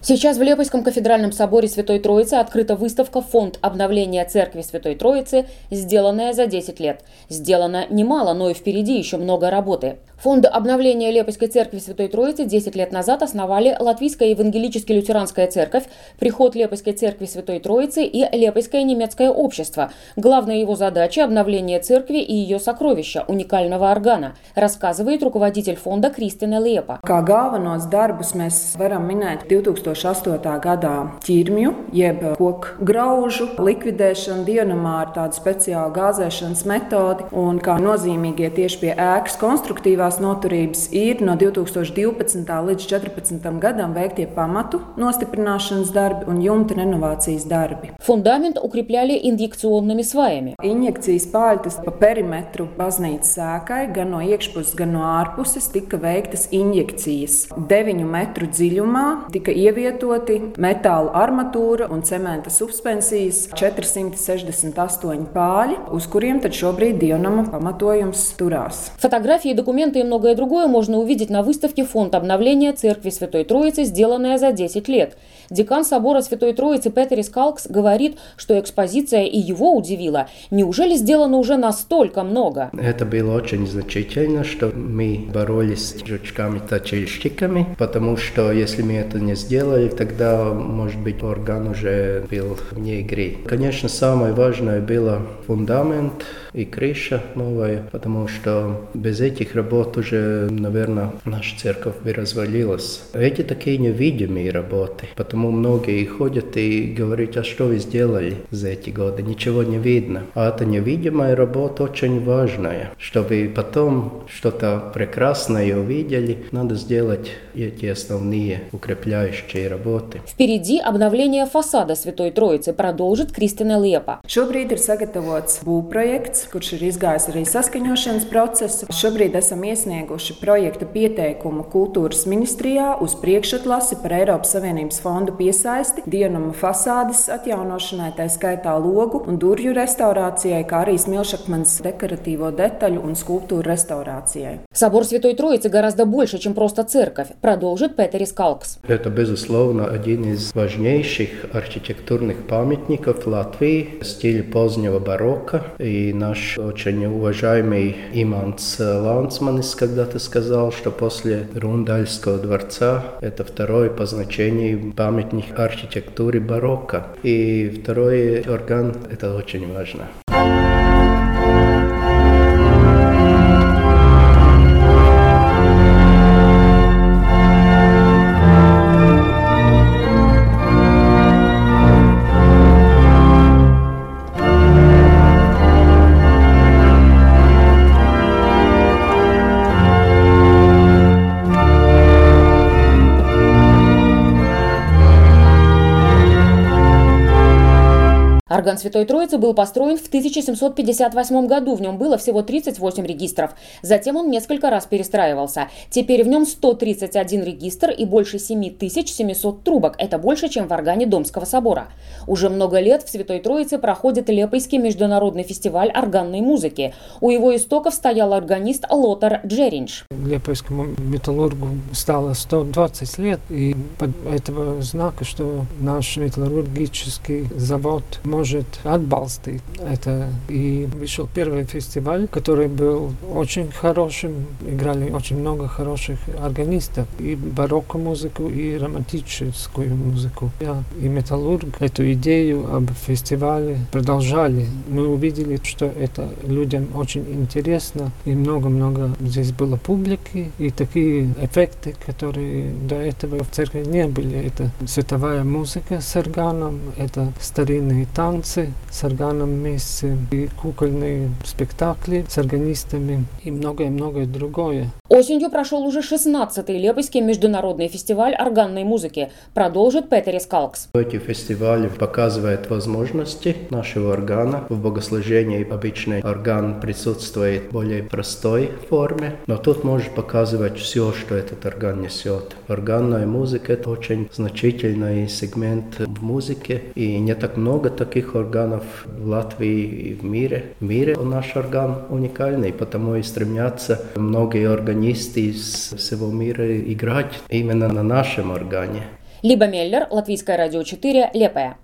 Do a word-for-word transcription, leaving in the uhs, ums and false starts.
Сейчас в Лепойском кафедральном соборе Святой Троицы открыта выставка «Фонд обновления Церкви Святой Троицы», сделанная за десять лет. Сделано немало, но и впереди еще много работы. Фонд обновления Лепойской Церкви Святой Троицы десять лет назад основали Латвийская евангелически-лютеранская церковь, Приход Лепойской Церкви Святой Троицы и Лепойское немецкое общество. Главная его задача – обновление церкви и ее сокровища, уникального органа, рассказывает руководитель фонда Кристина Лепа. Kā galvenos darbus mēs varam minēt divi tūkstoši astotā gadā ķirmju, jeb koku graužu likvidēšanu Dievnamā ar tādu speciālu gāzēšanas metodi, un kā nozīmīgie tieši pie ēkas konstruktīvās noturības ir no divi tūkstoši divpadsmitā līdz četrpadsmitam gadam veiktie pamatu nostiprināšanas darbi un jumta renovācijas darbi. Фундамент укрепляли инъекционными сваями. Injekcijas paļķis pa perimetru baznīcas ēkai gan no iekšpuses, gan no ārpuses tika veiktas injekcijas. deviņu metru dziļumā tika ievietoti metāla armatūra un cementa suspensijas četri simti sešdesmit astoņi pāļi, uz kuriem tad šobrīd Dievnama pamatojums turās. Фотографии, документы и многое другое можно увидеть на выставке «Фонд обновления Церкви Святой Троицы», сделанная за десять лет. Декан собора Святой Троицы Петерис Калкс говорит, что экспозиция и его удивила. Неужели сделано уже настолько много? Это было очень значительно, что мы боролись с жучками-точильщиками, потому что если мы это не сделали, тогда, может быть, орган уже был вне игры. Конечно, самое важное было фундамент и крыша новая, потому что без этих работ уже, наверное, наша церковь бы развалилась. Эти такие невидимые работы, потому многие ходят и говорят, а что вы сделали за эти годы? Ничего не видно. А эта невидимая работа очень важная. Чтобы потом что-то прекрасное увидели, надо сделать эти основные укрепляющие работы. Впереди обновление фасада Святой Троицы, продолжит Кристина Лепа. Šobrīd ir sagatavots būvprojekts, kurš ir izgājis arī saskaņošanas procesu. Šobrīd esam iesnieguši projekta pieteikumu kultūras ministrijā uz priekšatlasi par Eiropas Savienības fondu piesaisti Dievnama fasādes atjaunošanai, tā skaitā logu un durvju restaurācijai, kā arī smilšakmenes dekoratīvo detaļu un skulptūru restaurācijai. Собор Святой Троицы гораздо больше, чем просто церковь, продолжит Петерис Калкс. Это, безусловно, один из важнейших архитектурных памятников Латвии в стиле позднего барокко. И наш очень уважаемый Иманс Лансманис когда-то сказал, что после Рундальского дворца это второй по значению памятник архитектуры барокко. И второй орган – это очень важно. Орган Святой Троицы был построен в тысяча семьсот пятьдесят восьмом году, в нем было всего тридцать восемь регистров. Затем он несколько раз перестраивался. Теперь в нем сто тридцать один регистр и больше семь тысяч семьсот трубок. Это больше, чем в органе Домского собора. Уже много лет в Святой Троице проходит Лепойский международный фестиваль органной музыки. У его истоков стоял органист Лотар Джеринш. Лепойскому металлургу стало сто двадцать лет, и под этого знака, что наш металлургический завод может отбалстить это. И вышел первый фестиваль, который был очень хорошим. Играли очень много хороших органистов. И барокко музыку, и романтическую музыку. Я и металлург эту идею об фестивале продолжали. Мы увидели, что это людям очень интересно. И много-много здесь было публики. И такие эффекты, которые до этого в церкви не были. Это световая музыка с органом, это старинные танцы с органом вместе, и кукольные спектакли с органистами, и многое-многое другое. Осенью прошел уже шестнадцатый Лепойский международный фестиваль органной музыки, продолжит Петерис Калкс. Эти фестивали показывают возможности нашего органа. В богослужении обычный орган присутствует в более простой форме, но тут может показывать все, что этот орган несет. Органная музыка – это очень значительный сегмент в музыке, и не так много таких органов в Латвии и в мире. В мире наш орган уникальный, потому и стремятся многие органисты из всего мира играть именно на нашем органе. Либа Меллер, Латвийское радио четыре, Лепая.